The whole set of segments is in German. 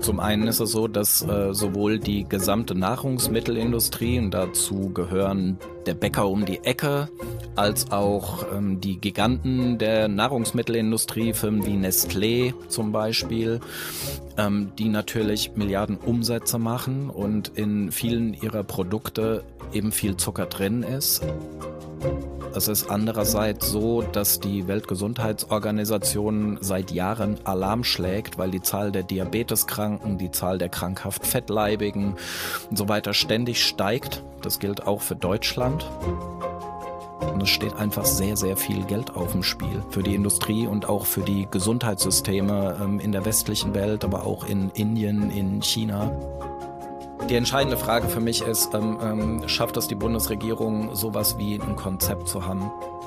Zum einen ist es so, dass sowohl die gesamte Nahrungsmittelindustrie, und dazu gehören der Bäcker um die Ecke, als auch die Giganten der Nahrungsmittelindustrie, Firmen wie Nestlé zum Beispiel, die natürlich Milliarden Umsätze machen und in vielen ihrer Produkte eben viel Zucker drin ist. Es ist andererseits so, dass die Weltgesundheitsorganisation seit Jahren Alarm schlägt, weil die Zahl der Diabeteskranken, die Zahl der krankhaft Fettleibigen und so weiter ständig steigt. Das gilt auch für Deutschland. Und es steht einfach sehr, sehr viel Geld auf dem Spiel für die Industrie und auch für die Gesundheitssysteme in der westlichen Welt, aber auch in Indien, in China. Die entscheidende Frage für mich ist, schafft es die Bundesregierung, sowas wie ein Konzept zu haben?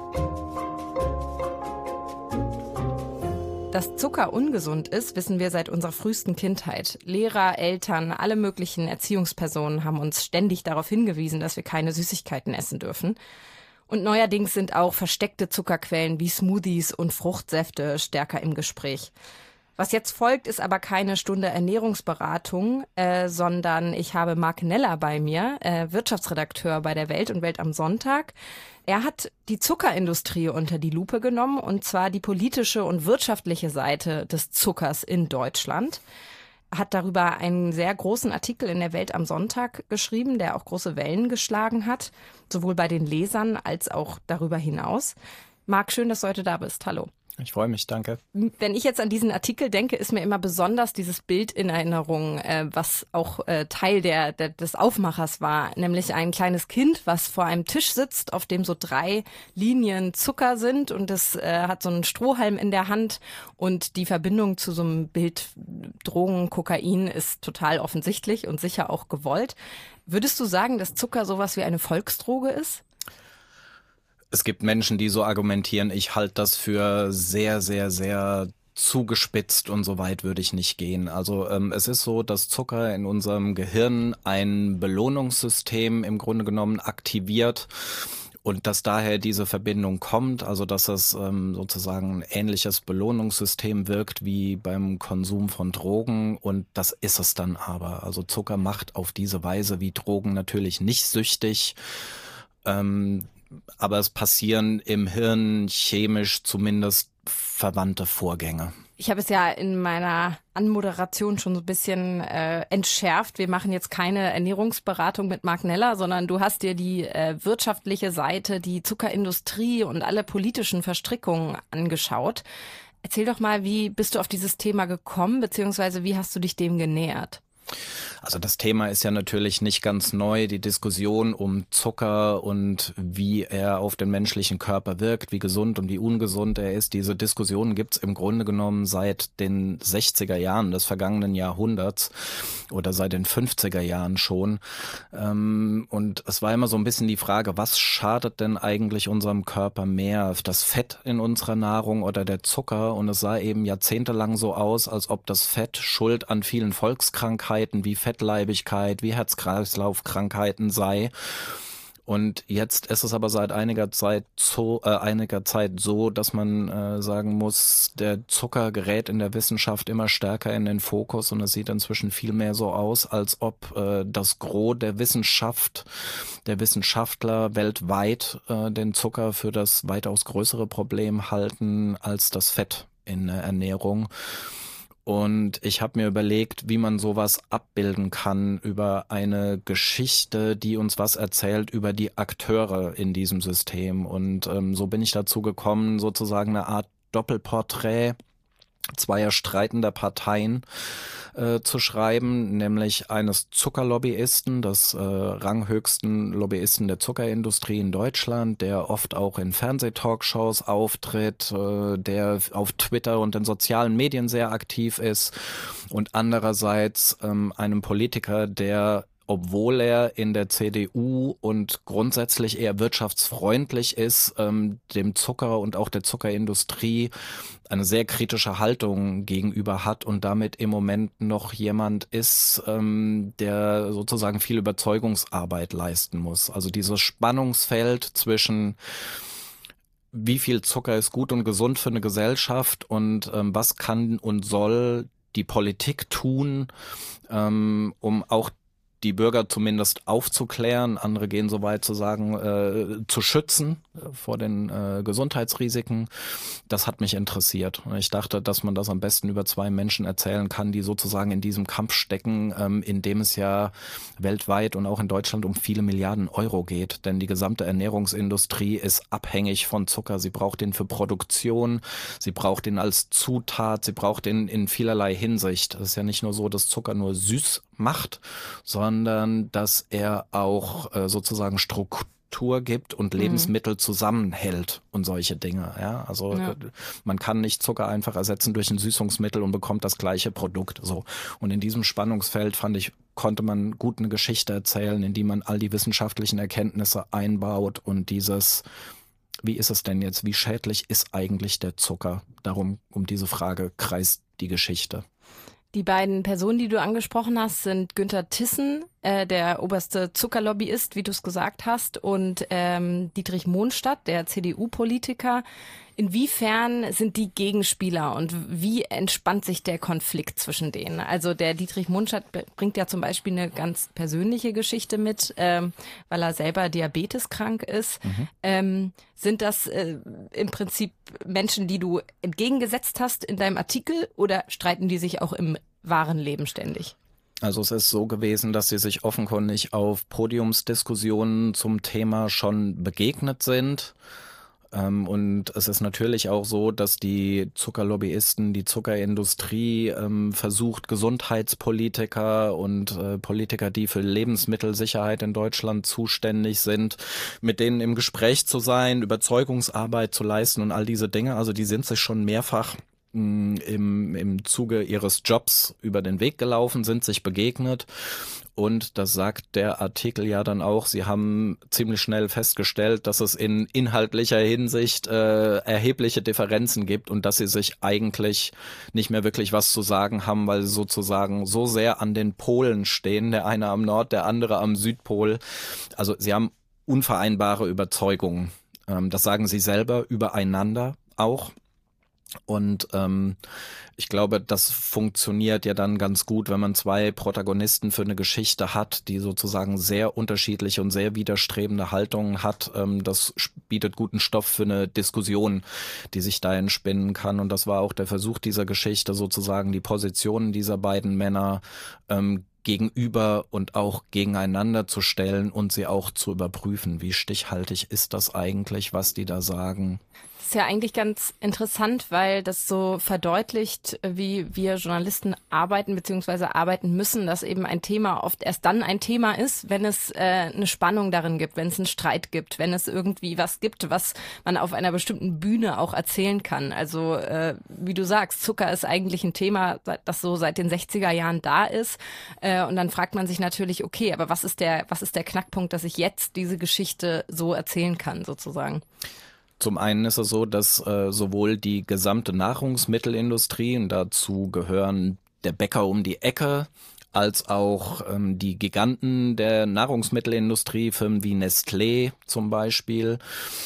Dass Zucker ungesund ist, wissen wir seit unserer frühesten Kindheit. Lehrer, Eltern, alle möglichen Erziehungspersonen haben uns ständig darauf hingewiesen, dass wir keine Süßigkeiten essen dürfen. Und neuerdings sind auch versteckte Zuckerquellen wie Smoothies und Fruchtsäfte stärker im Gespräch. Was jetzt folgt, ist aber keine Stunde Ernährungsberatung, sondern ich habe Marc Neller bei mir, Wirtschaftsredakteur bei der Welt und Welt am Sonntag. Er hat die Zuckerindustrie unter die Lupe genommen, und zwar die politische und wirtschaftliche Seite des Zuckers in Deutschland. Hat darüber einen sehr großen Artikel in der Welt am Sonntag geschrieben, der auch große Wellen geschlagen hat, sowohl bei den Lesern als auch darüber hinaus. Marc, schön, dass du heute da bist. Hallo. Ich freue mich, danke. Wenn ich jetzt an diesen Artikel denke, ist mir immer besonders dieses Bild in Erinnerung, was auch Teil des Aufmachers war, nämlich ein kleines Kind, was vor einem Tisch sitzt, auf dem so 3 Linien Zucker sind, und es hat so einen Strohhalm in der Hand, und die Verbindung zu so einem Bild Drogen, Kokain ist total offensichtlich und sicher auch gewollt. Würdest du sagen, dass Zucker sowas wie eine Volksdroge ist? Es gibt Menschen, die so argumentieren. Ich halte das für sehr, sehr, sehr zugespitzt, und so weit würde ich nicht gehen. Also es ist so, dass Zucker in unserem Gehirn ein Belohnungssystem im Grunde genommen aktiviert und dass daher diese Verbindung kommt, also dass es sozusagen ein ähnliches Belohnungssystem wirkt wie beim Konsum von Drogen, und das ist es dann aber. Also Zucker macht auf diese Weise wie Drogen natürlich nicht süchtig, aber es passieren im Hirn chemisch zumindest verwandte Vorgänge. Ich habe es ja in meiner Anmoderation schon so ein bisschen entschärft. Wir machen jetzt keine Ernährungsberatung mit Marc Neller, sondern du hast dir die wirtschaftliche Seite, die Zuckerindustrie und alle politischen Verstrickungen angeschaut. Erzähl doch mal, wie bist du auf dieses Thema gekommen, beziehungsweise wie hast du dich dem genähert? Also das Thema ist ja natürlich nicht ganz neu, die Diskussion um Zucker und wie er auf den menschlichen Körper wirkt, wie gesund und wie ungesund er ist. Diese Diskussion gibt's im Grunde genommen seit den 60er Jahren des vergangenen Jahrhunderts oder seit den 50er Jahren schon. Und es war immer so ein bisschen die Frage, was schadet denn eigentlich unserem Körper mehr? Das Fett in unserer Nahrung oder der Zucker? Und es sah eben jahrzehntelang so aus, als ob das Fett schuld an vielen Volkskrankheiten wie Fettleibigkeit, wie Herz-Kreislauf-Krankheiten sei. Und jetzt ist es aber seit einiger Zeit so, dass man sagen muss, der Zucker gerät in der Wissenschaft immer stärker in den Fokus, und es sieht inzwischen viel mehr so aus, als ob das Gros der Wissenschaftler weltweit den Zucker für das weitaus größere Problem halten als das Fett in der Ernährung. Und ich habe mir überlegt, wie man sowas abbilden kann über eine Geschichte, die uns was erzählt über die Akteure in diesem System. Und so bin ich dazu gekommen, sozusagen eine Art Doppelporträt zweier streitender Parteien zu schreiben, nämlich eines Zuckerlobbyisten, des ranghöchsten Lobbyisten der Zuckerindustrie in Deutschland, der oft auch in Fernsehtalkshows auftritt, der auf Twitter und in sozialen Medien sehr aktiv ist, und andererseits einem Politiker, der, obwohl er in der CDU und grundsätzlich eher wirtschaftsfreundlich ist, dem Zucker und auch der Zuckerindustrie eine sehr kritische Haltung gegenüber hat und damit im Moment noch jemand ist, der sozusagen viel Überzeugungsarbeit leisten muss. Also dieses Spannungsfeld zwischen wie viel Zucker ist gut und gesund für eine Gesellschaft und was kann und soll die Politik tun, um auch die Bürger zumindest aufzuklären, andere gehen so weit zu sagen, zu schützen vor den Gesundheitsrisiken. Das hat mich interessiert. Ich dachte, dass man das am besten über zwei Menschen erzählen kann, die sozusagen in diesem Kampf stecken, in dem es ja weltweit und auch in Deutschland um viele Milliarden Euro geht. Denn die gesamte Ernährungsindustrie ist abhängig von Zucker. Sie braucht ihn für Produktion, sie braucht ihn als Zutat, sie braucht ihn in vielerlei Hinsicht. Es ist ja nicht nur so, dass Zucker nur süß macht, sondern dass er auch sozusagen Struktur gibt und Lebensmittel zusammenhält und solche Dinge. Ja, also man kann nicht Zucker einfach ersetzen durch ein Süßungsmittel und bekommt das gleiche Produkt. So. Und in diesem Spannungsfeld fand ich, konnte man gut eine Geschichte erzählen, in die man all die wissenschaftlichen Erkenntnisse einbaut und dieses, wie ist es denn jetzt, wie schädlich ist eigentlich der Zucker? Darum, um diese Frage kreist die Geschichte. Die beiden Personen, die du angesprochen hast, sind Günther Thyssen, der oberste Zuckerlobbyist, wie du es gesagt hast, und Dietrich Monstadt, der CDU-Politiker. Inwiefern sind die Gegenspieler und wie entspannt sich der Konflikt zwischen denen? Also der Dietrich Monstadt bringt ja zum Beispiel eine ganz persönliche Geschichte mit, weil er selber diabeteskrank ist. Sind das im Prinzip Menschen, die du entgegengesetzt hast in deinem Artikel, oder streiten die sich auch im wahren Leben ständig? Also es ist so gewesen, dass sie sich offenkundig auf Podiumsdiskussionen zum Thema schon begegnet sind. Und es ist natürlich auch so, dass die Zuckerlobbyisten, die Zuckerindustrie versucht, Gesundheitspolitiker und Politiker, die für Lebensmittelsicherheit in Deutschland zuständig sind, mit denen im Gespräch zu sein, Überzeugungsarbeit zu leisten und all diese Dinge. Also die sind sich schon mehrfach im Zuge ihres Jobs über den Weg gelaufen, sind sich begegnet. Und das sagt der Artikel ja dann auch, sie haben ziemlich schnell festgestellt, dass es in inhaltlicher Hinsicht erhebliche Differenzen gibt und dass sie sich eigentlich nicht mehr wirklich was zu sagen haben, weil sie sozusagen so sehr an den Polen stehen, der eine am Nord-, der andere am Südpol. Also sie haben unvereinbare Überzeugungen. Das sagen sie selber übereinander auch. Und ich glaube, das funktioniert ja dann ganz gut, wenn man zwei Protagonisten für eine Geschichte hat, die sozusagen sehr unterschiedliche und sehr widerstrebende Haltungen hat. Das bietet guten Stoff für eine Diskussion, die sich da entspinnen kann. Und das war auch der Versuch dieser Geschichte, sozusagen die Positionen dieser beiden Männer gegenüber und auch gegeneinander zu stellen und sie auch zu überprüfen. Wie stichhaltig ist das eigentlich, was die da sagen? Das ist ja eigentlich ganz interessant, weil das so verdeutlicht, wie wir Journalisten arbeiten bzw. arbeiten müssen, dass eben ein Thema oft erst dann ein Thema ist, wenn es eine Spannung darin gibt, wenn es einen Streit gibt, wenn es irgendwie was gibt, was man auf einer bestimmten Bühne auch erzählen kann. Also wie du sagst, Zucker ist eigentlich ein Thema, das so seit den 60er Jahren da ist. Und dann fragt man sich natürlich, okay, aber was ist der Knackpunkt, dass ich jetzt diese Geschichte so erzählen kann, sozusagen? Zum einen ist es so, dass sowohl die gesamte Nahrungsmittelindustrie, und dazu gehören der Bäcker um die Ecke, als auch die Giganten der Nahrungsmittelindustrie, Firmen wie Nestlé zum Beispiel,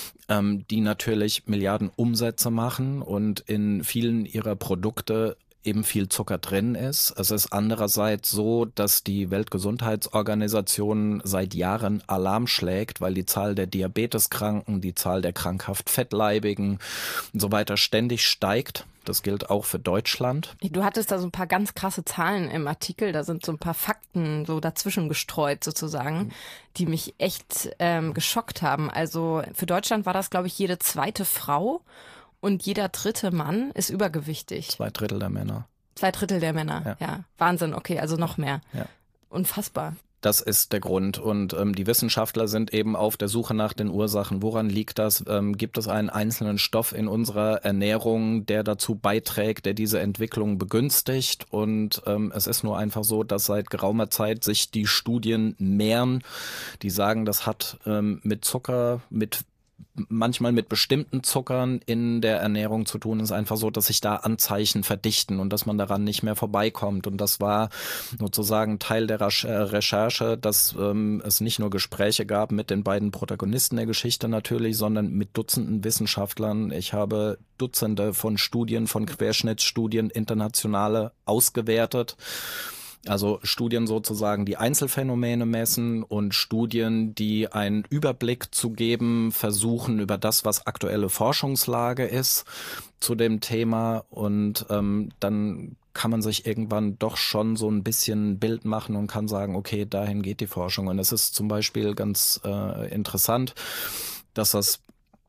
die natürlich Milliarden Umsätze machen und in vielen ihrer Produkte eben viel Zucker drin ist. Es ist andererseits so, dass die Weltgesundheitsorganisation seit Jahren Alarm schlägt, weil die Zahl der Diabeteskranken, die Zahl der krankhaft Fettleibigen und so weiter ständig steigt. Das gilt auch für Deutschland. Du hattest da so ein paar ganz krasse Zahlen im Artikel, da sind so ein paar Fakten so dazwischen gestreut sozusagen, die mich echt geschockt haben. Also für Deutschland war das, glaube ich, jede zweite Frau. Und jeder dritte Mann ist übergewichtig. 2/3 der Männer. 2/3 der Männer, ja. Wahnsinn, okay, also noch mehr. Ja. Unfassbar. Das ist der Grund. Und die Wissenschaftler sind eben auf der Suche nach den Ursachen. Woran liegt das? Gibt es einen einzelnen Stoff in unserer Ernährung, der dazu beiträgt, der diese Entwicklung begünstigt? Und es ist nur einfach so, dass seit geraumer Zeit sich die Studien mehren, die sagen, das hat mit Zucker, mit manchmal mit bestimmten Zuckern in der Ernährung zu tun, ist einfach so, dass sich da Anzeichen verdichten und dass man daran nicht mehr vorbeikommt. Und das war sozusagen Teil der Recherche, dass es nicht nur Gespräche gab mit den beiden Protagonisten der Geschichte natürlich, sondern mit Dutzenden Wissenschaftlern. Ich habe Dutzende von Studien, von Querschnittsstudien, internationale ausgewertet. Also Studien sozusagen, die Einzelfänomene messen und Studien, die einen Überblick zu geben, versuchen über das, was aktuelle Forschungslage ist zu dem Thema. Und dann kann man sich irgendwann doch schon so ein bisschen ein Bild machen und kann sagen, okay, dahin geht die Forschung. Und es ist zum Beispiel ganz interessant, dass das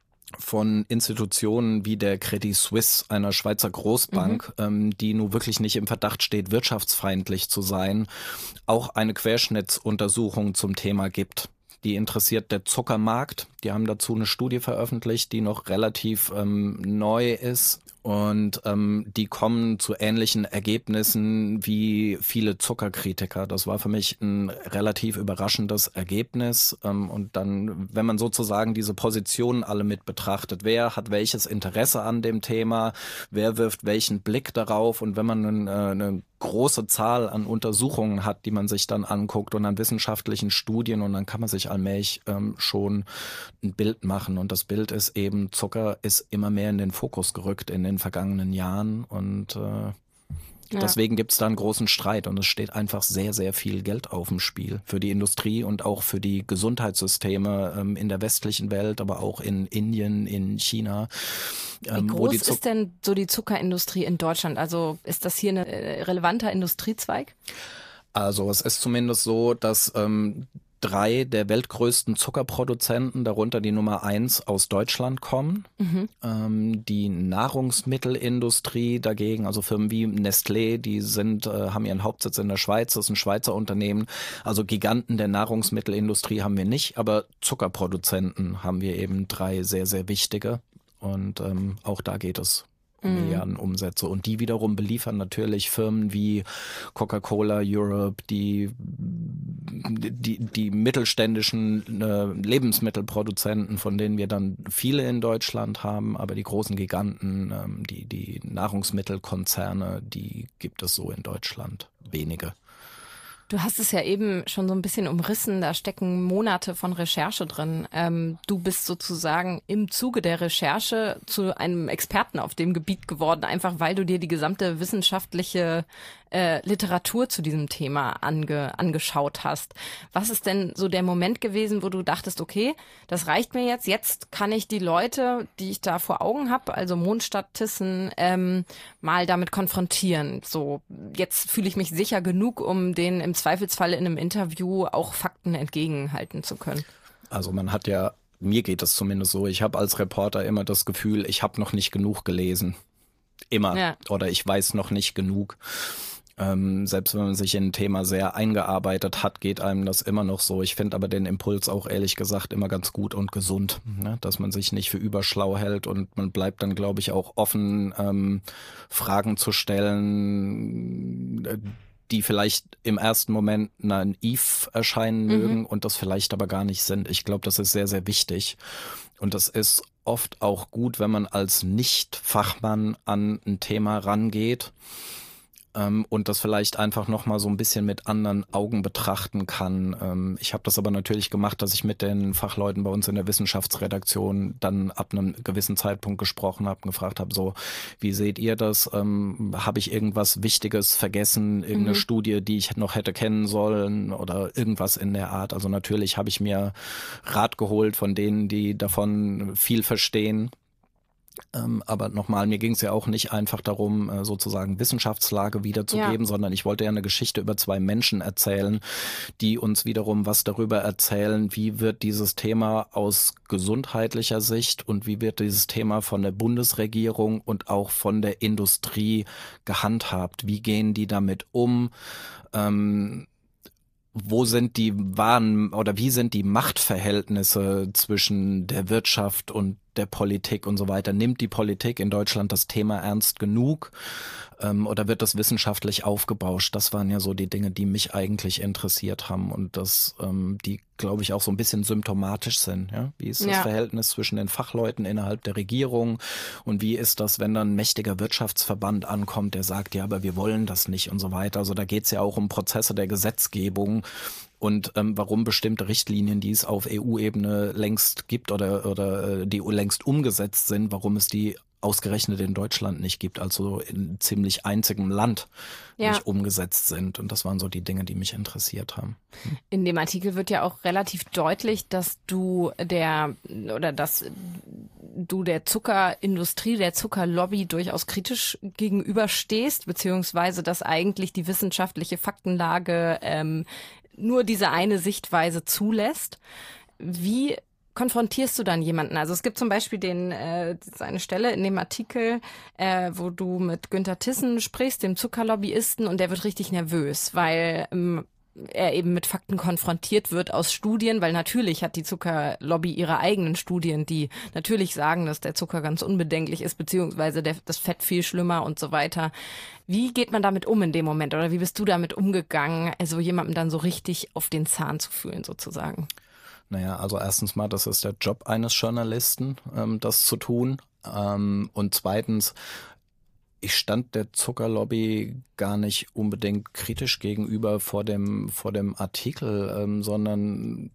von Institutionen wie der Credit Suisse, einer Schweizer Großbank, die nun wirklich nicht im Verdacht steht, wirtschaftsfeindlich zu sein, auch eine Querschnittsuntersuchung zum Thema gibt. Die interessiert der Zuckermarkt. Die haben dazu eine Studie veröffentlicht, die noch relativ neu ist. Und die kommen zu ähnlichen Ergebnissen wie viele Zuckerkritiker. Das war für mich ein relativ überraschendes Ergebnis. Und dann, wenn man sozusagen diese Positionen alle mit betrachtet, wer hat welches Interesse an dem Thema, wer wirft welchen Blick darauf, und wenn man eine große Zahl an Untersuchungen hat, die man sich dann anguckt und an wissenschaftlichen Studien, und dann kann man sich allmählich schon ein Bild machen. Und das Bild ist eben, Zucker ist immer mehr in den Fokus gerückt in den vergangenen Jahren, und deswegen gibt es da einen großen Streit, und es steht einfach sehr, sehr viel Geld auf dem Spiel für die Industrie und auch für die Gesundheitssysteme in der westlichen Welt, aber auch in Indien, in China. Wie groß ist denn so die Zuckerindustrie in Deutschland? Also ist das hier ein relevanter Industriezweig? Also es ist zumindest so, dass 3 der weltgrößten Zuckerproduzenten, darunter die Nummer 1, aus Deutschland kommen. Die Nahrungsmittelindustrie dagegen, also Firmen wie Nestlé, die haben ihren Hauptsitz in der Schweiz, das ist ein Schweizer Unternehmen. Also Giganten der Nahrungsmittelindustrie haben wir nicht, aber Zuckerproduzenten haben wir eben 3 sehr, sehr wichtige. Und auch da geht es um Milliarden Umsätze. Und die wiederum beliefern natürlich Firmen wie Coca-Cola Europe, die mittelständischen Lebensmittelproduzenten, von denen wir dann viele in Deutschland haben, aber die großen Giganten, die Nahrungsmittelkonzerne, die gibt es so in Deutschland wenige. Du hast es ja eben schon so ein bisschen umrissen, da stecken Monate von Recherche drin. Du bist sozusagen im Zuge der Recherche zu einem Experten auf dem Gebiet geworden, einfach weil du dir die gesamte wissenschaftliche Literatur zu diesem Thema angeschaut hast. Was ist denn so der Moment gewesen, wo du dachtest, okay, das reicht mir jetzt kann ich die Leute, die ich da vor Augen habe, also Mondstadt, Thyssen, mal damit konfrontieren. So, jetzt fühle ich mich sicher genug, um denen im Zweifelsfall in einem Interview auch Fakten entgegenhalten zu können. Also man hat ja, mir geht es zumindest so, ich habe als Reporter immer das Gefühl, ich habe noch nicht genug gelesen. Immer. Ja. Oder ich weiß noch nicht genug. Selbst wenn man sich in ein Thema sehr eingearbeitet hat, geht einem das immer noch so. Ich finde aber den Impuls auch ehrlich gesagt immer ganz gut und gesund, ne? Dass man sich nicht für überschlau hält, und man bleibt dann, glaube ich, auch offen, Fragen zu stellen, die vielleicht im ersten Moment naiv erscheinen mögen und das vielleicht aber gar nicht sind. Ich glaube, das ist sehr, sehr wichtig. Und das ist oft auch gut, wenn man als Nicht-Fachmann an ein Thema rangeht und das vielleicht einfach nochmal so ein bisschen mit anderen Augen betrachten kann. Ich habe das aber natürlich gemacht, dass ich mit den Fachleuten bei uns in der Wissenschaftsredaktion dann ab einem gewissen Zeitpunkt gesprochen habe und gefragt habe, so, wie seht ihr das? Habe ich irgendwas Wichtiges vergessen? Irgendeine Studie, die ich noch hätte kennen sollen oder irgendwas in der Art? Also natürlich habe ich mir Rat geholt von denen, die davon viel verstehen. Aber nochmal, mir ging es ja auch nicht einfach darum, sozusagen Wissenschaftslage wiederzugeben, sondern ich wollte ja eine Geschichte über 2 Menschen erzählen, die uns wiederum was darüber erzählen, wie wird dieses Thema aus gesundheitlicher Sicht und wie wird dieses Thema von der Bundesregierung und auch von der Industrie gehandhabt. Wie gehen die damit um? Wo sind die wie sind die Machtverhältnisse zwischen der Wirtschaft und der Politik und so weiter. Nimmt die Politik in Deutschland das Thema ernst genug oder wird das wissenschaftlich aufgebauscht? Das waren ja so die Dinge, die mich eigentlich interessiert haben und die, glaube ich, auch so ein bisschen symptomatisch sind. Ja? Wie ist das Verhältnis zwischen den Fachleuten innerhalb der Regierung und wie ist das, wenn dann ein mächtiger Wirtschaftsverband ankommt, der sagt, ja, aber wir wollen das nicht und so weiter. Also da geht es ja auch um Prozesse der Gesetzgebung. Und warum bestimmte Richtlinien, die es auf EU-Ebene längst gibt oder die längst umgesetzt sind, warum es die ausgerechnet in Deutschland nicht gibt, also in ziemlich einzigem Land nicht umgesetzt sind. Und das waren so die Dinge, die mich interessiert haben. In dem Artikel wird ja auch relativ deutlich, dass du der Zuckerindustrie, der Zuckerlobby durchaus kritisch gegenüberstehst, beziehungsweise dass eigentlich die wissenschaftliche Faktenlage nur diese eine Sichtweise zulässt. Wie konfrontierst du dann jemanden? Also es gibt zum Beispiel eine Stelle in dem Artikel, wo du mit Günther Thyssen sprichst, dem Zuckerlobbyisten, und der wird richtig nervös, weil er eben mit Fakten konfrontiert wird aus Studien, weil natürlich hat die Zuckerlobby ihre eigenen Studien, die natürlich sagen, dass der Zucker ganz unbedenklich ist, beziehungsweise das Fett viel schlimmer und so weiter. Wie geht man damit um in dem Moment oder wie bist du damit umgegangen, also jemandem dann so richtig auf den Zahn zu fühlen sozusagen? Naja, also erstens mal, das ist der Job eines Journalisten, das zu tun. Und zweitens, ich stand der Zuckerlobby gar nicht unbedingt kritisch gegenüber vor dem Artikel, sondern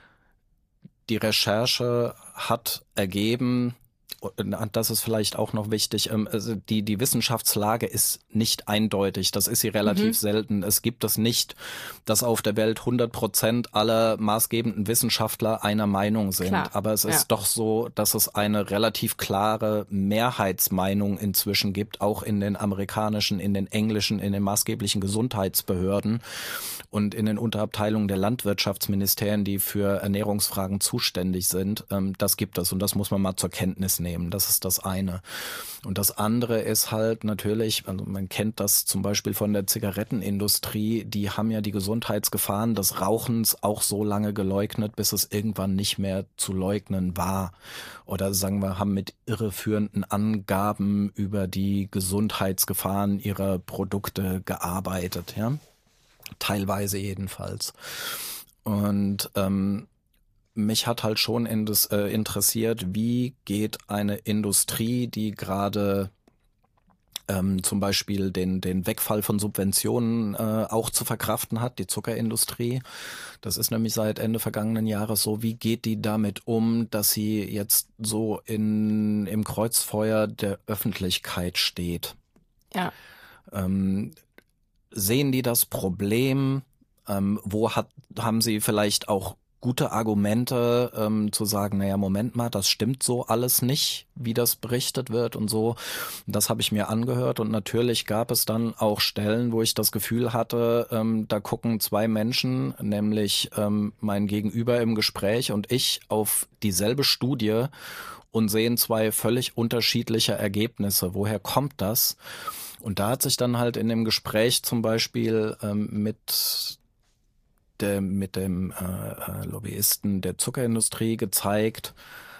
die Recherche hat ergeben, das ist vielleicht auch noch wichtig, also die Wissenschaftslage ist nicht eindeutig, das ist sie relativ selten. Es gibt es nicht, dass auf der Welt 100% aller maßgebenden Wissenschaftler einer Meinung sind. Klar. Aber es ist doch so, dass es eine relativ klare Mehrheitsmeinung inzwischen gibt, auch in den amerikanischen, in den englischen, in den maßgeblichen Gesundheitsbehörden und in den Unterabteilungen der Landwirtschaftsministerien, die für Ernährungsfragen zuständig sind. Das gibt es und das muss man mal zur Kenntnis nehmen. Das ist das eine. Und das andere ist halt natürlich, also man kennt das zum Beispiel von der Zigarettenindustrie, die haben ja die Gesundheitsgefahren des Rauchens auch so lange geleugnet, bis es irgendwann nicht mehr zu leugnen war. Oder sagen wir, haben mit irreführenden Angaben über die Gesundheitsgefahren ihrer Produkte gearbeitet, ja. Teilweise jedenfalls. Und mich hat halt schon interessiert, wie geht eine Industrie, die gerade zum Beispiel den Wegfall von Subventionen auch zu verkraften hat, die Zuckerindustrie. Das ist nämlich seit Ende vergangenen Jahres so. Wie geht die damit um, dass sie jetzt so im Kreuzfeuer der Öffentlichkeit steht? Ja. Sehen die das Problem? Haben sie vielleicht auch gute Argumente, zu sagen, naja, Moment mal, das stimmt so alles nicht, wie das berichtet wird und so. Das habe ich mir angehört und natürlich gab es dann auch Stellen, wo ich das Gefühl hatte, da gucken zwei Menschen, nämlich mein Gegenüber im Gespräch und ich, auf dieselbe Studie und sehen zwei völlig unterschiedliche Ergebnisse. Woher kommt das? Und da hat sich dann halt in dem Gespräch zum Beispiel mit dem Lobbyisten der Zuckerindustrie gezeigt,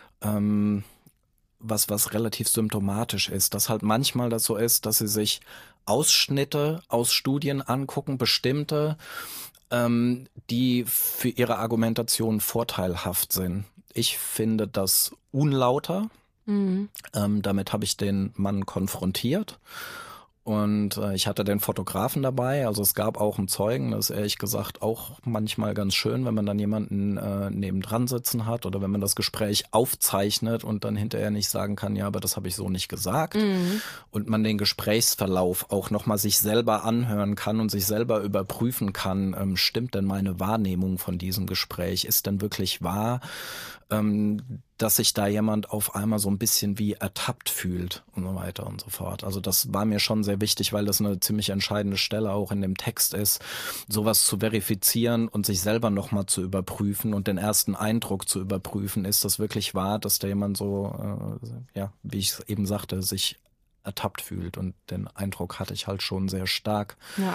was relativ symptomatisch ist, dass halt manchmal das so ist, dass sie sich Ausschnitte aus Studien angucken, bestimmte, die für ihre Argumentation vorteilhaft sind. Ich finde das unlauter. Damit habe ich den Mann konfrontiert. Und ich hatte den Fotografen dabei, also es gab auch einen Zeugen, das ist ehrlich gesagt auch manchmal ganz schön, wenn man dann jemanden nebendran sitzen hat oder wenn man das Gespräch aufzeichnet und dann hinterher nicht sagen kann, ja, aber das habe ich so nicht gesagt. Und man den Gesprächsverlauf auch nochmal sich selber anhören kann und sich selber überprüfen kann, stimmt denn meine Wahrnehmung von diesem Gespräch, ist denn wirklich wahr, dass sich da jemand auf einmal so ein bisschen wie ertappt fühlt und so weiter und so fort. Also das war mir schon sehr wichtig, weil das eine ziemlich entscheidende Stelle auch in dem Text ist, sowas zu verifizieren und sich selber nochmal zu überprüfen und den ersten Eindruck zu überprüfen. Ist das wirklich wahr, dass da jemand so, wie ich eben sagte, sich ertappt fühlt? Und den Eindruck hatte ich halt schon sehr stark. Ja,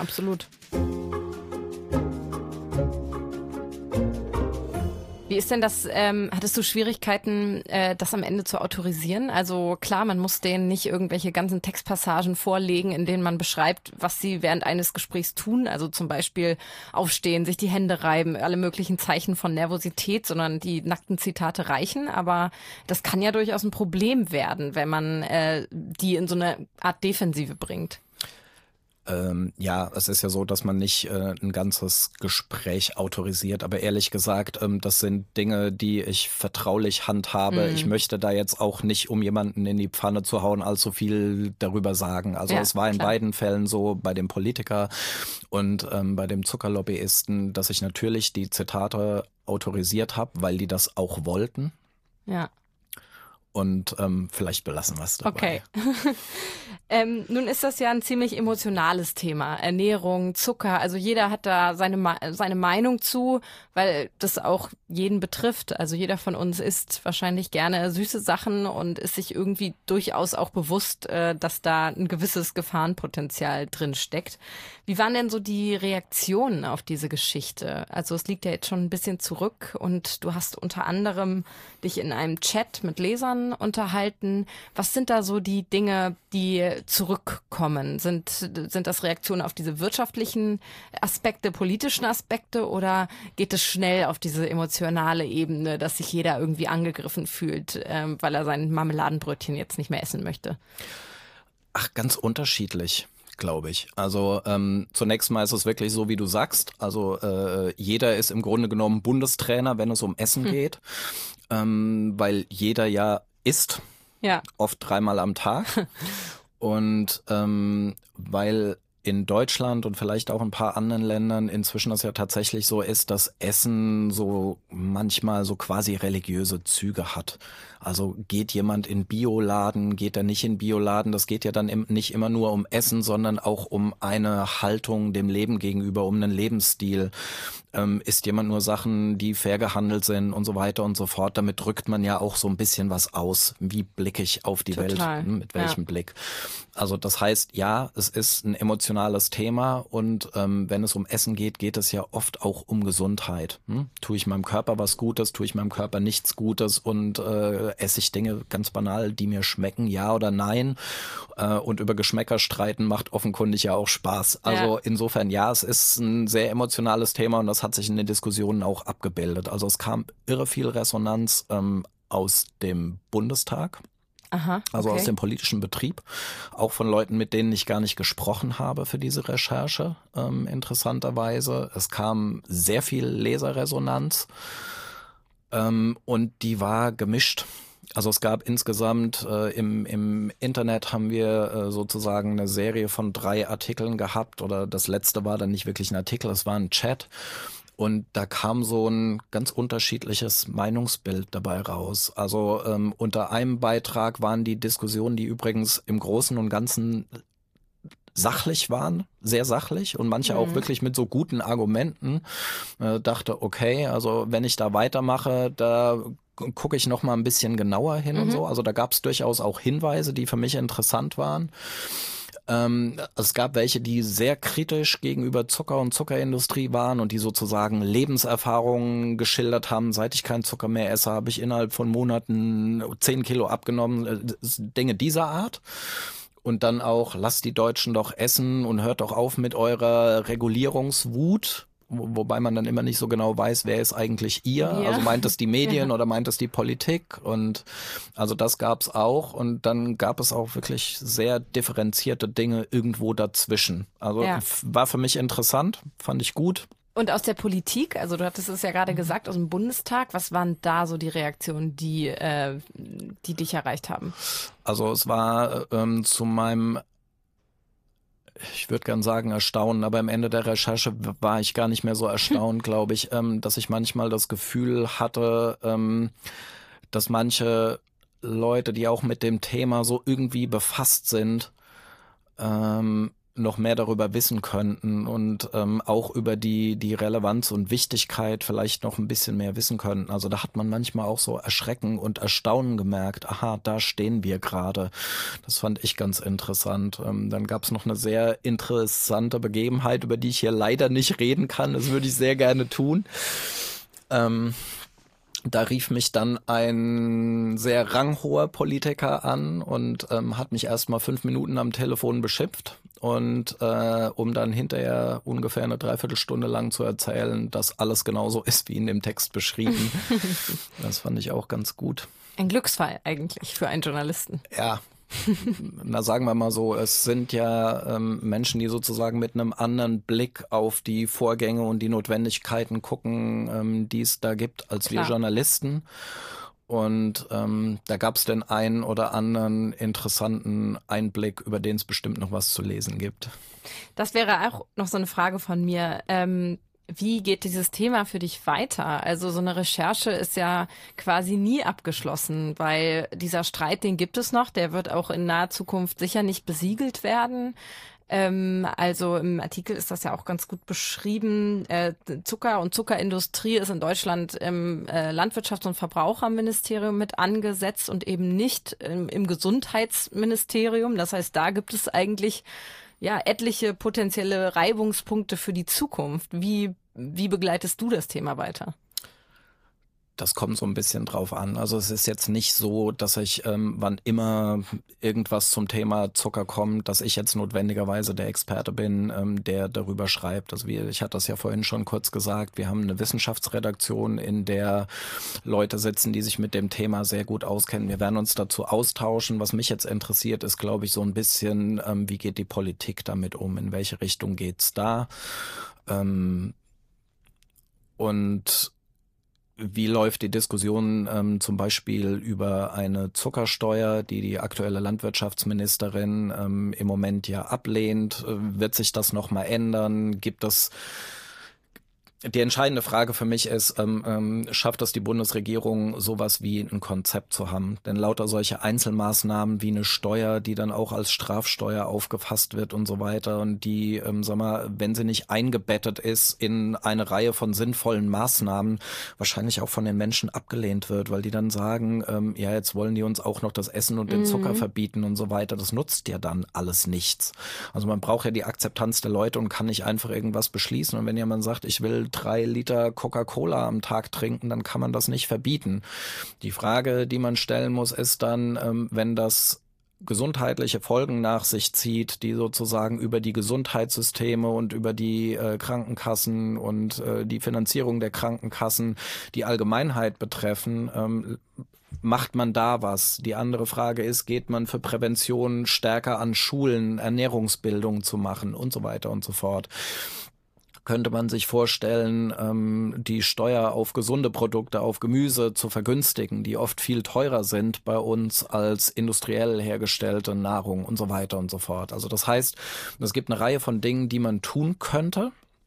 Wie ist denn das, hattest du Schwierigkeiten, das am Ende zu autorisieren? Also klar, man muss denen nicht irgendwelche ganzen Textpassagen vorlegen, in denen man beschreibt, was sie während eines Gesprächs tun. Also zum Beispiel aufstehen, sich die Hände reiben, alle möglichen Zeichen von Nervosität, sondern die nackten Zitate reichen. Aber das kann ja durchaus ein Problem werden, wenn man die in so eine Art Defensive bringt. Ja, es ist ja so, dass man nicht ein ganzes Gespräch autorisiert, aber ehrlich gesagt, das sind Dinge, die ich vertraulich handhabe. Ich möchte da jetzt auch nicht, um jemanden in die Pfanne zu hauen, allzu viel darüber sagen. Also es war in beiden Fällen so, bei dem Politiker und bei dem Zuckerlobbyisten, dass ich natürlich die Zitate autorisiert habe, weil die das auch wollten. Ja. Und vielleicht belassen wir es dabei. Okay. Nun ist das ja ein ziemlich emotionales Thema. Ernährung, Zucker, also jeder hat da seine Meinung zu, weil das auch jeden betrifft. Also jeder von uns isst wahrscheinlich gerne süße Sachen und ist sich irgendwie durchaus auch bewusst, dass da ein gewisses Gefahrenpotenzial drin steckt. Wie waren denn so die Reaktionen auf diese Geschichte? Also es liegt ja jetzt schon ein bisschen zurück und du hast unter anderem dich in einem Chat mit Lesern unterhalten. Was sind da so die Dinge, die zurückkommen? Sind das Reaktionen auf diese wirtschaftlichen Aspekte, politischen Aspekte oder geht es schnell auf diese emotionale Ebene, dass sich jeder irgendwie angegriffen fühlt, weil er sein Marmeladenbrötchen jetzt nicht mehr essen möchte? Ach, ganz unterschiedlich, glaube ich. Also zunächst mal ist es wirklich so, wie du sagst. Also jeder ist im Grunde genommen Bundestrainer, wenn es um Essen geht, weil jeder ja isst, oft 3-mal am Tag. Und weil in Deutschland und vielleicht auch ein paar anderen Ländern inzwischen das ja tatsächlich so ist, dass Essen so manchmal so quasi religiöse Züge hat. Also geht jemand in Bioladen, geht er nicht in Bioladen, das geht ja dann nicht immer nur um Essen, sondern auch um eine Haltung dem Leben gegenüber, um einen Lebensstil. Isst jemand nur Sachen, die fair gehandelt sind und so weiter und so fort. Damit drückt man ja auch so ein bisschen was aus. Wie blicke ich auf die Welt? Mit welchem Blick? Also das heißt, ja, es ist ein emotionales Thema und wenn es um Essen geht, geht es ja oft auch um Gesundheit. Tue ich meinem Körper was Gutes, tue ich meinem Körper nichts Gutes und esse ich Dinge ganz banal, die mir schmecken, ja oder nein? Und über Geschmäcker streiten macht offenkundig ja auch Spaß. Also insofern, ja, es ist ein sehr emotionales Thema und das hat sich in den Diskussionen auch abgebildet. Also es kam irre viel Resonanz aus dem Bundestag. Aha, okay. Also aus dem politischen Betrieb, auch von Leuten, mit denen ich gar nicht gesprochen habe für diese Recherche, interessanterweise. Es kam sehr viel Leserresonanz und die war gemischt. Also es gab insgesamt im Internet haben wir sozusagen eine Serie von 3 Artikeln gehabt oder das letzte war dann nicht wirklich ein Artikel, es war ein Chat. Und da kam so ein ganz unterschiedliches Meinungsbild dabei raus. Also unter einem Beitrag waren die Diskussionen, die übrigens im Großen und Ganzen sachlich waren, sehr sachlich und manche auch wirklich mit so guten Argumenten. Dachte, okay, also wenn ich da weitermache, da gucke ich noch mal ein bisschen genauer hin und so. Also da gab es durchaus auch Hinweise, die für mich interessant waren. Es gab welche, die sehr kritisch gegenüber Zucker und Zuckerindustrie waren und die sozusagen Lebenserfahrungen geschildert haben. Seit ich keinen Zucker mehr esse, habe ich innerhalb von Monaten 10 Kilo abgenommen. Dinge dieser Art. Und dann auch, lasst die Deutschen doch essen und hört doch auf mit eurer Regulierungswut. Wobei man dann immer nicht so genau weiß, wer ist eigentlich ihr. Ja. Also meint es die Medien oder meint es die Politik? Und also das gab's auch. Und dann gab es auch wirklich sehr differenzierte Dinge irgendwo dazwischen. Also war für mich interessant, fand ich gut. Und aus der Politik, also du hattest es ja gerade gesagt, aus dem Bundestag, was waren da so die Reaktionen, die dich erreicht haben? Also es war zu meinem, ich würde gern sagen erstaunen, aber am Ende der Recherche war ich gar nicht mehr so erstaunt, glaube ich, dass ich manchmal das Gefühl hatte, dass manche Leute, die auch mit dem Thema so irgendwie befasst sind, noch mehr darüber wissen könnten und auch über die Relevanz und Wichtigkeit vielleicht noch ein bisschen mehr wissen könnten. Also da hat man manchmal auch so Erschrecken und Erstaunen gemerkt. Aha, da stehen wir gerade. Das fand ich ganz interessant. Dann gab es noch eine sehr interessante Begebenheit, über die ich hier leider nicht reden kann. Das würde ich sehr gerne tun. Da rief mich dann ein sehr ranghoher Politiker an und hat mich erst mal 5 Minuten am Telefon beschimpft und um dann hinterher ungefähr eine Dreiviertelstunde lang zu erzählen, dass alles genauso ist wie in dem Text beschrieben. Das fand ich auch ganz gut. Ein Glücksfall eigentlich für einen Journalisten. Ja. Na, sagen wir mal so, es sind ja Menschen, die sozusagen mit einem anderen Blick auf die Vorgänge und die Notwendigkeiten gucken, die es da gibt, als wir Journalisten. Und da gab es den einen oder anderen interessanten Einblick, über den es bestimmt noch was zu lesen gibt. Das wäre auch noch so eine Frage von mir. Wie geht dieses Thema für dich weiter? Also so eine Recherche ist ja quasi nie abgeschlossen, weil dieser Streit, den gibt es noch, der wird auch in naher Zukunft sicher nicht besiegelt werden. Also im Artikel ist das ja auch ganz gut beschrieben. Zucker und Zuckerindustrie ist in Deutschland im Landwirtschafts- und Verbraucherministerium mit angesetzt und eben nicht im Gesundheitsministerium. Das heißt, da gibt es eigentlich etliche potenzielle Reibungspunkte für die Zukunft. Wie begleitest du das Thema weiter? Das kommt so ein bisschen drauf an. Also es ist jetzt nicht so, dass ich, wann immer irgendwas zum Thema Zucker kommt, dass ich jetzt notwendigerweise der Experte bin, der darüber schreibt. Also ich hatte das ja vorhin schon kurz gesagt, wir haben eine Wissenschaftsredaktion, in der Leute sitzen, die sich mit dem Thema sehr gut auskennen. Wir werden uns dazu austauschen. Was mich jetzt interessiert, ist, glaube ich, so ein bisschen, wie geht die Politik damit um? In welche Richtung geht's da? Und wie läuft die Diskussion zum Beispiel über eine Zuckersteuer, die die aktuelle Landwirtschaftsministerin im Moment ja ablehnt? Wird sich das nochmal ändern? Die entscheidende Frage für mich ist, schafft es die Bundesregierung, sowas wie ein Konzept zu haben? Denn lauter solche Einzelmaßnahmen wie eine Steuer, die dann auch als Strafsteuer aufgefasst wird und so weiter und die, wenn sie nicht eingebettet ist in eine Reihe von sinnvollen Maßnahmen, wahrscheinlich auch von den Menschen abgelehnt wird, weil die dann sagen, jetzt wollen die uns auch noch das Essen und den Zucker verbieten und so weiter. Das nutzt ja dann alles nichts. Also man braucht ja die Akzeptanz der Leute und kann nicht einfach irgendwas beschließen. Und wenn jemand sagt, ich will 3 Liter Coca-Cola am Tag trinken, dann kann man das nicht verbieten. Die Frage, die man stellen muss, ist dann, wenn das gesundheitliche Folgen nach sich zieht, die sozusagen über die Gesundheitssysteme und über die Krankenkassen und die Finanzierung der Krankenkassen die Allgemeinheit betreffen, macht man da was? Die andere Frage ist, geht man für Prävention stärker an Schulen, Ernährungsbildung zu machen und so weiter und so fort? Könnte man sich vorstellen, die Steuer auf gesunde Produkte, auf Gemüse zu vergünstigen, die oft viel teurer sind bei uns als industriell hergestellte Nahrung und so weiter und so fort. Also das heißt, es gibt eine Reihe von Dingen, die man tun könnte.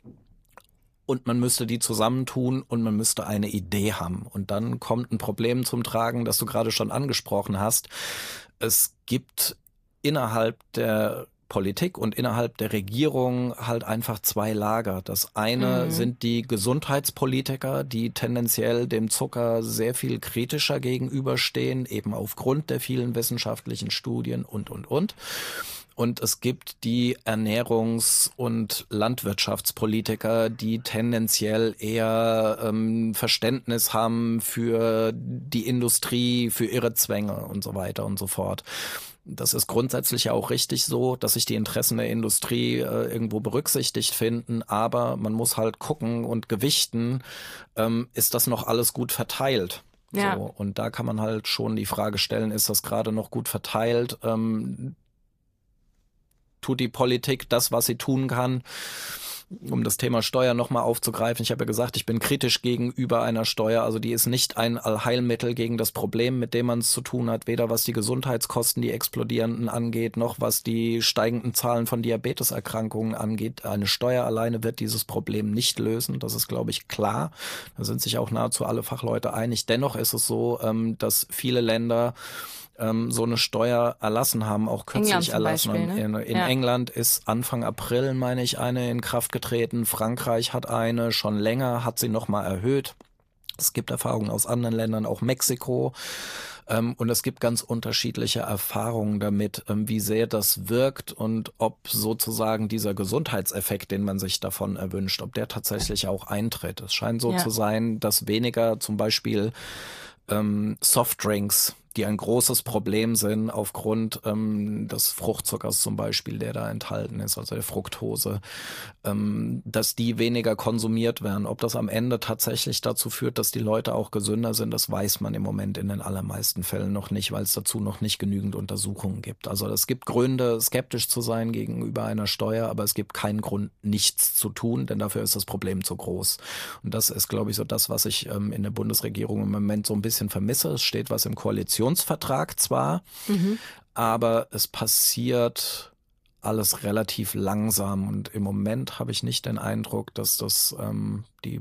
Und man müsste die zusammentun und man müsste eine Idee haben. Und dann kommt ein Problem zum Tragen, das du gerade schon angesprochen hast. Es gibt innerhalb der Politik und innerhalb der Regierung halt einfach 2 Lager. Das eine sind die Gesundheitspolitiker, die tendenziell dem Zucker sehr viel kritischer gegenüberstehen, eben aufgrund der vielen wissenschaftlichen Studien und. Und es gibt die Ernährungs- und Landwirtschaftspolitiker, die tendenziell eher Verständnis haben für die Industrie, für ihre Zwänge und so weiter und so fort. Das ist grundsätzlich ja auch richtig so, dass sich die Interessen der Industrie irgendwo berücksichtigt finden, aber man muss halt gucken und gewichten, ist das noch alles gut verteilt? Ja. So, und da kann man halt schon die Frage stellen, ist das gerade noch gut verteilt? Tut die Politik das, was sie tun kann? Um das Thema Steuer nochmal aufzugreifen, ich habe ja gesagt, ich bin kritisch gegenüber einer Steuer, also die ist nicht ein Allheilmittel gegen das Problem, mit dem man es zu tun hat, weder was die Gesundheitskosten, die explodierenden angeht, noch was die steigenden Zahlen von Diabeteserkrankungen angeht. Eine Steuer alleine wird dieses Problem nicht lösen, das ist, glaube ich, klar. Da sind sich auch nahezu alle Fachleute einig. Dennoch ist es so, dass viele Länder so eine Steuer erlassen haben, auch kürzlich erlassen. Beispiel, ne? In England ist Anfang April, meine ich, eine in Kraft getreten. Frankreich hat eine, schon länger hat sie nochmal erhöht. Es gibt Erfahrungen aus anderen Ländern, auch Mexiko. Und es gibt ganz unterschiedliche Erfahrungen damit, wie sehr das wirkt und ob sozusagen dieser Gesundheitseffekt, den man sich davon erwünscht, ob der tatsächlich auch eintritt. Es scheint so zu sein, dass weniger zum Beispiel Softdrinks, die ein großes Problem sind aufgrund des Fruchtzuckers zum Beispiel, der da enthalten ist, also der Fructose, dass die weniger konsumiert werden. Ob das am Ende tatsächlich dazu führt, dass die Leute auch gesünder sind, das weiß man im Moment in den allermeisten Fällen noch nicht, weil es dazu noch nicht genügend Untersuchungen gibt. Also es gibt Gründe, skeptisch zu sein gegenüber einer Steuer, aber es gibt keinen Grund, nichts zu tun, denn dafür ist das Problem zu groß. Und das ist, glaube ich, so das, was ich in der Bundesregierung im Moment so ein bisschen vermisse. Es steht was im Koalitionsvertrag zwar, aber es passiert alles relativ langsam und im Moment habe ich nicht den Eindruck, dass das die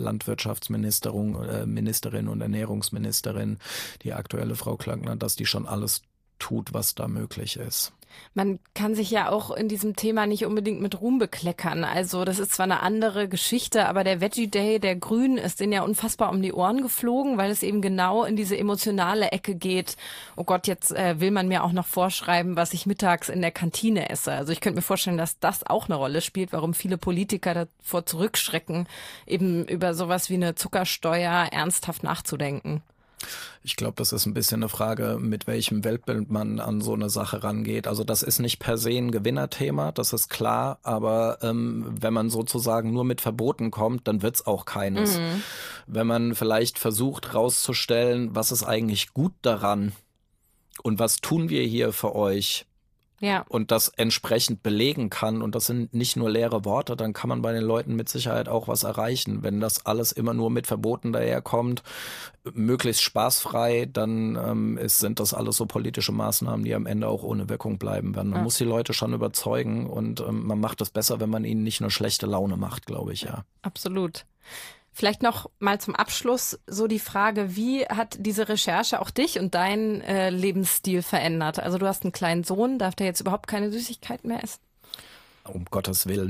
Landwirtschaftsministerin und Ernährungsministerin, die aktuelle Frau Klöckner, dass die schon alles tut, was da möglich ist. Man kann sich ja auch in diesem Thema nicht unbedingt mit Ruhm bekleckern. Also das ist zwar eine andere Geschichte, aber der Veggie Day der Grünen ist denen ja unfassbar um die Ohren geflogen, weil es eben genau in diese emotionale Ecke geht. Oh Gott, jetzt will man mir auch noch vorschreiben, was ich mittags in der Kantine esse. Also ich könnte mir vorstellen, dass das auch eine Rolle spielt, warum viele Politiker davor zurückschrecken, eben über sowas wie eine Zuckersteuer ernsthaft nachzudenken. Ich glaube, das ist ein bisschen eine Frage, mit welchem Weltbild man an so eine Sache rangeht. Also das ist nicht per se ein Gewinnerthema, das ist klar, aber wenn man sozusagen nur mit Verboten kommt, dann wird's auch keines. Wenn man vielleicht versucht rauszustellen, was ist eigentlich gut daran und was tun wir hier für euch, und das entsprechend belegen kann, und das sind nicht nur leere Worte, dann kann man bei den Leuten mit Sicherheit auch was erreichen. Wenn das alles immer nur mit Verboten daherkommt, möglichst spaßfrei, dann sind das alles so politische Maßnahmen, die am Ende auch ohne Wirkung bleiben werden. Man muss die Leute schon überzeugen und man macht es besser, wenn man ihnen nicht nur schlechte Laune macht, glaube ich, ja. Absolut. Vielleicht noch mal zum Abschluss so die Frage, wie hat diese Recherche auch dich und deinen Lebensstil verändert? Also du hast einen kleinen Sohn, darf der jetzt überhaupt keine Süßigkeiten mehr essen? Um Gottes Willen.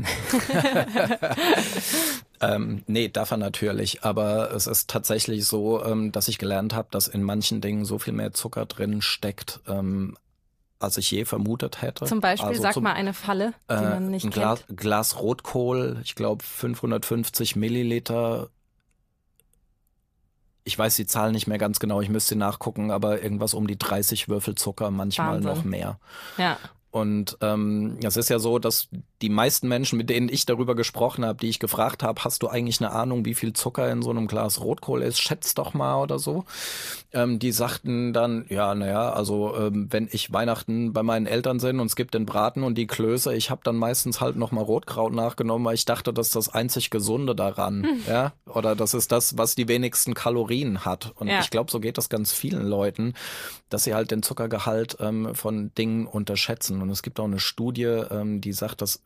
Nee, darf er natürlich. Aber es ist tatsächlich so, dass ich gelernt habe, dass in manchen Dingen so viel mehr Zucker drin steckt, als ich je vermutet hätte. Zum Beispiel, also sag mal eine Falle, die man nicht kennt. Glas Rotkohl, ich glaube 550 Milliliter. Ich weiß die Zahl nicht mehr ganz genau, ich müsste nachgucken, aber irgendwas um die 30 Würfel Zucker, manchmal Wahnsinn. noch mehr. Ja. Und es ist ja so, dass die meisten Menschen, mit denen ich darüber gesprochen habe, die ich gefragt habe, hast du eigentlich eine Ahnung, wie viel Zucker in so einem Glas Rotkohl ist? Schätz doch mal oder so. Die sagten dann, ja, naja, also wenn ich Weihnachten bei meinen Eltern bin und es gibt den Braten und die Klöße, ich habe dann meistens halt nochmal Rotkraut nachgenommen, weil ich dachte, das ist das einzig Gesunde daran. Ja? Oder das ist das, was die wenigsten Kalorien hat. Und ich glaube, so geht das ganz vielen Leuten, dass sie halt den Zuckergehalt von Dingen unterschätzen. Und es gibt auch eine Studie, die sagt, dass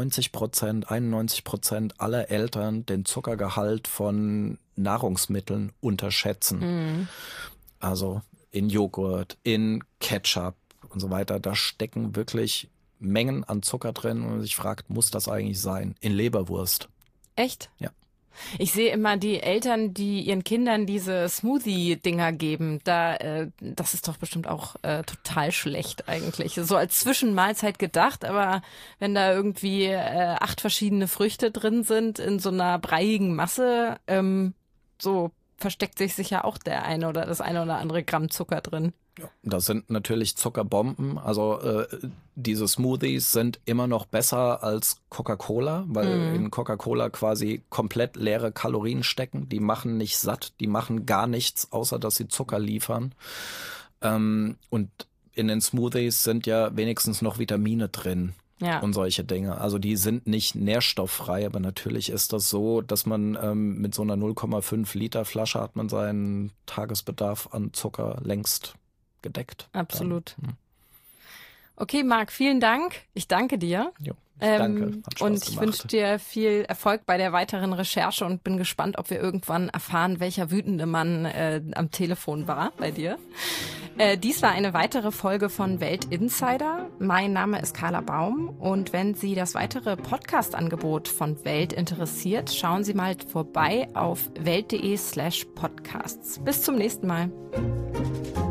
91% aller Eltern den Zuckergehalt von Nahrungsmitteln unterschätzen. Also in Joghurt, in Ketchup und so weiter. Da stecken wirklich Mengen an Zucker drin und man sich fragt, muss das eigentlich sein? In Leberwurst. Echt? Ja. Ich sehe immer die Eltern, die ihren Kindern diese Smoothie-Dinger geben. Das ist doch bestimmt auch total schlecht eigentlich. So als Zwischenmahlzeit gedacht, aber wenn da irgendwie 8 verschiedene Früchte drin sind in so einer breiigen Masse, so versteckt sich sicher auch das eine oder andere Gramm Zucker drin. Ja, das sind natürlich Zuckerbomben. Also diese Smoothies sind immer noch besser als Coca-Cola, weil in Coca-Cola quasi komplett leere Kalorien stecken. Die machen nicht satt, die machen gar nichts, außer dass sie Zucker liefern. Und in den Smoothies sind ja wenigstens noch Vitamine drin. Ja. Und solche Dinge. Also die sind nicht nährstofffrei, aber natürlich ist das so, dass man mit so einer 0,5 Liter Flasche hat man seinen Tagesbedarf an Zucker längst gedeckt. Absolut. Okay, Marc, vielen Dank. Ich danke dir. Jo, danke. Hat Spaß und ich wünsche dir viel Erfolg bei der weiteren Recherche und bin gespannt, ob wir irgendwann erfahren, welcher wütende Mann am Telefon war bei dir. Dies war eine weitere Folge von Welt Insider. Mein Name ist Carla Baum und wenn Sie das weitere Podcast-Angebot von Welt interessiert, schauen Sie mal vorbei auf welt.de/podcasts. Bis zum nächsten Mal.